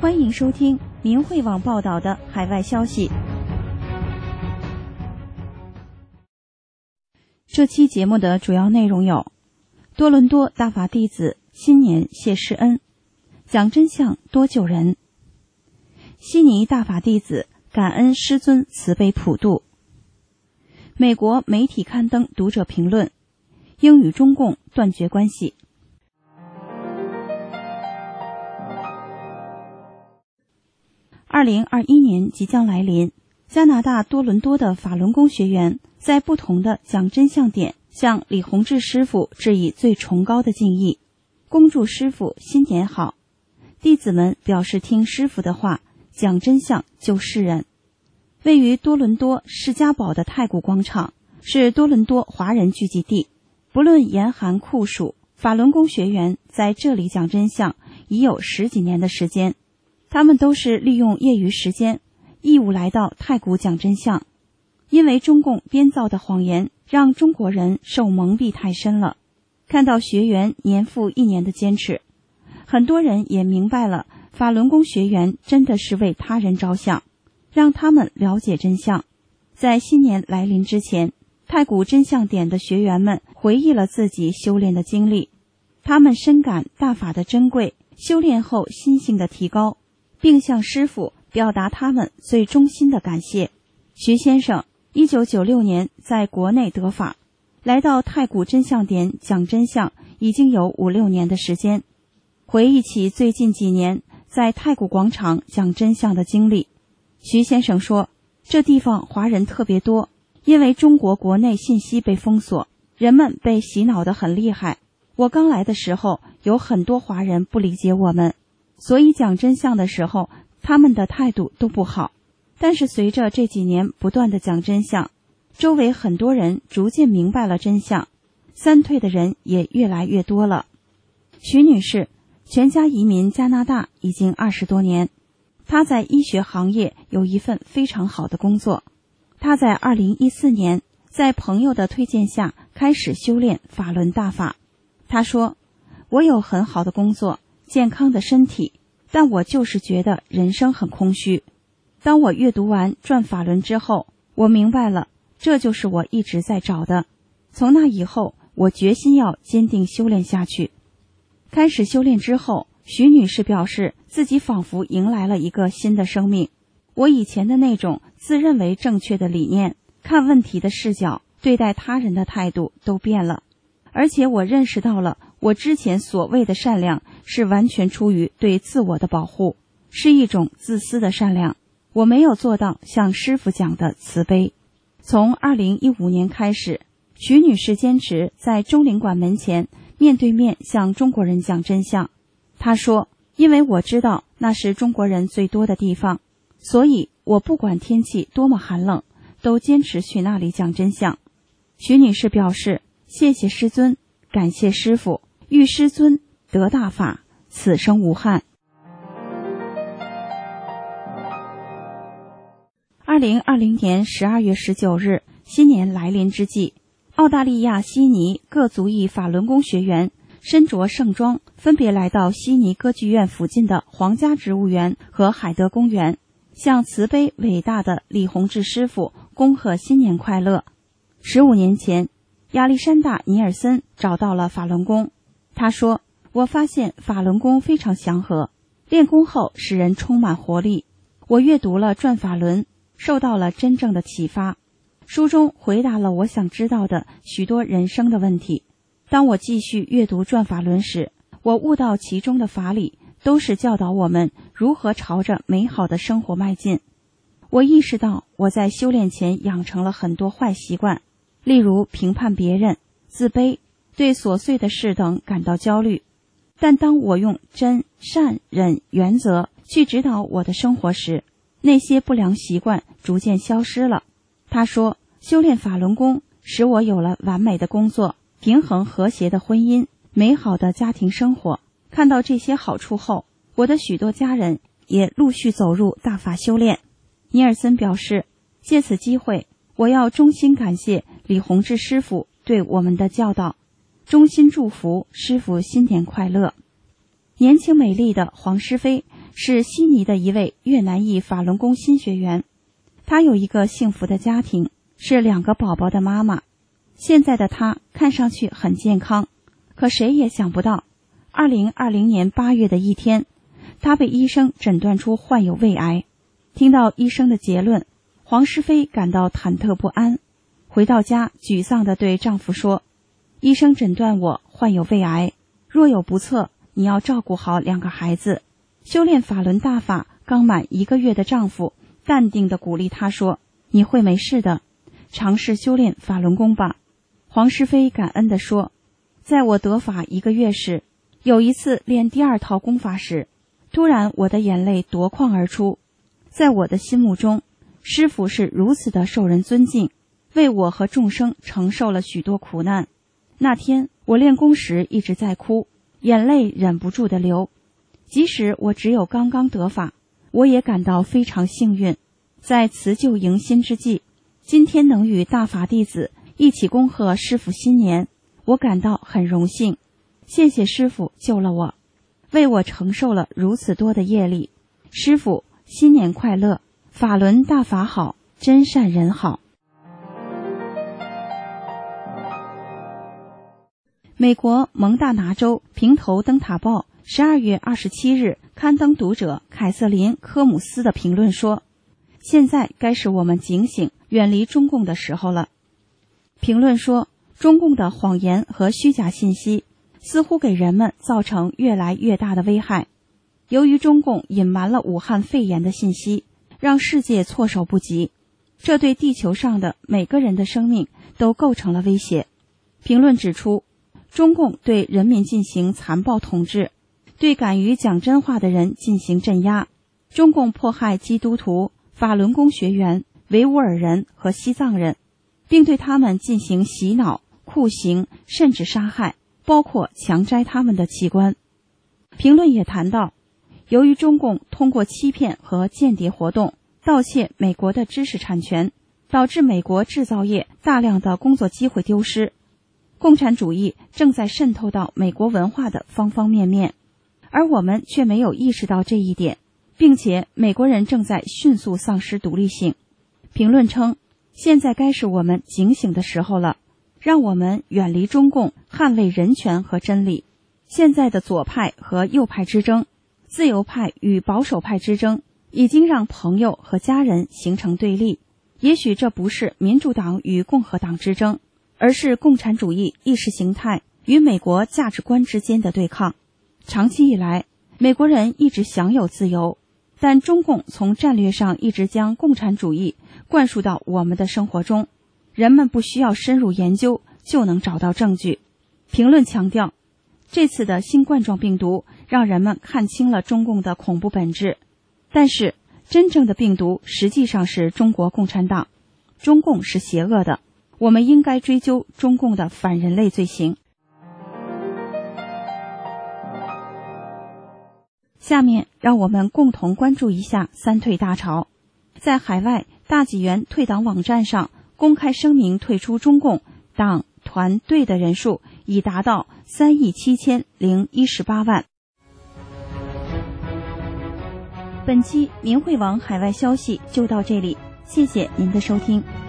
欢迎收听明慧网报道的海外消息。这期节目的主要内容有：多伦多大法弟子新年谢师恩，讲真相多救人；悉尼大法弟子感恩师尊慈悲普渡；美国媒体刊登读者评论，应与中共断绝关系。2021年即将来临，加拿大多伦多的法轮功学员在不同的讲真相点向李洪志师傅致以最崇高的敬意，恭祝师傅新年好。弟子们表示听师傅的话，讲真相救世人。位于多伦多士嘉堡的太古广场是多伦多华人聚集地，不论严寒酷暑，法轮功学员在这里讲真相已有10几年的时间。他们都是利用业余时间义务来到太古讲真相，因为中共编造的谎言让中国人受蒙蔽太深了。看到学员年复一年的坚持，很多人也明白了法轮功学员真的是为他人着想，让他们了解真相。在新年来临之前，太古真相点的学员们回忆了自己修炼的经历，他们深感大法的珍贵，修炼后心性的提高，并向师父表达他们最衷心的感谢。徐先生1996年在国内得法，来到太古真相点讲真相已经有5、6年的时间。回忆起最近几年在太古广场讲真相的经历，徐先生说，这地方华人特别多，因为中国国内信息被封锁，人们被洗脑得很厉害。我刚来的时候，有很多华人不理解我们，所以讲真相的时候，他们的态度都不好。但是随着这几年不断的讲真相，周围很多人逐渐明白了真相，三退的人也越来越多了。徐女士全家移民加拿大已经20多年，她在医学行业有一份非常好的工作。她在2014年在朋友的推荐下开始修炼法轮大法。她说，我有很好的工作，健康的身体，但我就是觉得人生很空虚。当我阅读完转法轮之后，我明白了，这就是我一直在找的。从那以后，我决心要坚定修炼下去。开始修炼之后，徐女士表示自己仿佛迎来了一个新的生命。我以前的那种自认为正确的理念，看问题的视角，对待他人的态度都变了。而且我认识到了，我之前所谓的善良是完全出于对自我的保护，是一种自私的善良。我没有做到像师父讲的慈悲。从2015年开始，徐女士坚持在中领馆门前面对面向中国人讲真相。她说，因为我知道那是中国人最多的地方，所以我不管天气多么寒冷，都坚持去那里讲真相。徐女士表示，谢谢师尊，感谢师父，遇师尊得大法，此生无憾。2020年12月19日，新年来临之际，澳大利亚悉尼各族裔法轮功学员身着盛装，分别来到悉尼歌剧院附近的皇家植物园和海德公园，向慈悲伟大的李洪志师傅恭贺新年快乐。15年前，亚历山大·尼尔森找到了法轮功。他说，我发现法轮功非常祥和，练功后使人充满活力。我阅读了《转法轮》，受到了真正的启发。书中回答了我想知道的许多人生的问题。当我继续阅读《转法轮》时，我悟到其中的法理都是教导我们如何朝着美好的生活迈进。我意识到我在修炼前养成了很多坏习惯，例如评判别人、自卑、对琐碎的事等感到焦虑。但当我用真、善、忍原则去指导我的生活时，那些不良习惯逐渐消失了。他说，修炼法轮功使我有了完美的工作，平衡和谐的婚姻，美好的家庭生活。看到这些好处后，我的许多家人也陆续走入大法修炼。尼尔森表示，借此机会，我要衷心感谢李洪志师傅对我们的教导，衷心祝福师傅新年快乐。年轻美丽的黄诗飞是悉尼的一位越南裔法轮功新学员，她有一个幸福的家庭，是2个宝宝的妈妈。现在的她看上去很健康，可谁也想不到2020年8月的一天，她被医生诊断出患有胃癌。听到医生的结论，黄诗飞感到忐忑不安，回到家沮丧地对丈夫说，医生诊断我患有胃癌，若有不测，你要照顾好2个孩子。修炼法轮大法刚满1个月的丈夫淡定地鼓励她说，你会没事的，尝试修炼法轮功吧。黄诗飞感恩地说，在我得法1个月时，有一次练第2套功法时，突然我的眼泪夺眶而出。在我的心目中，师父是如此的受人尊敬，为我和众生承受了许多苦难。那天我练功时一直在哭，眼泪忍不住的流。即使我只有刚刚得法，我也感到非常幸运。在辞旧迎新之际，今天能与大法弟子一起恭贺师父新年，我感到很荣幸。谢谢师父救了我，为我承受了如此多的业力。师父新年快乐，法轮大法好，真善人好。美国蒙大拿州平头灯塔报12月27日刊登读者凯瑟琳·科姆斯的评论说，现在该是我们警醒远离中共的时候了。评论说，中共的谎言和虚假信息似乎给人们造成越来越大的危害。由于中共隐瞒了武汉肺炎的信息，让世界措手不及，这对地球上的每个人的生命都构成了威胁。评论指出，中共对人民进行残暴统治，对敢于讲真话的人进行镇压。中共迫害基督徒、法轮功学员、维吾尔人和西藏人，并对他们进行洗脑、酷刑，甚至杀害，包括强摘他们的器官。评论也谈到，由于中共通过欺骗和间谍活动盗窃美国的知识产权，导致美国制造业大量的工作机会丢失。共产主义正在渗透到美国文化的方方面面，而我们却没有意识到这一点，并且美国人正在迅速丧失独立性。评论称，现在该是我们警醒的时候了，让我们远离中共，捍卫人权和真理。现在的左派和右派之争，自由派与保守派之争，已经让朋友和家人形成对立。也许这不是民主党与共和党之争，而是共产主义意识形态与美国价值观之间的对抗。长期以来，美国人一直享有自由，但中共从战略上一直将共产主义灌输到我们的生活中，人们不需要深入研究就能找到证据。评论强调，这次的新冠状病毒让人们看清了中共的恐怖本质，但是真正的病毒实际上是中国共产党，中共是邪恶的，我们应该追究中共的反人类罪行。下面让我们共同关注一下三退大潮。在海外，大纪元退党网站上公开声明退出中共党团队的人数已达到37018万。本期明慧网海外消息就到这里，谢谢您的收听。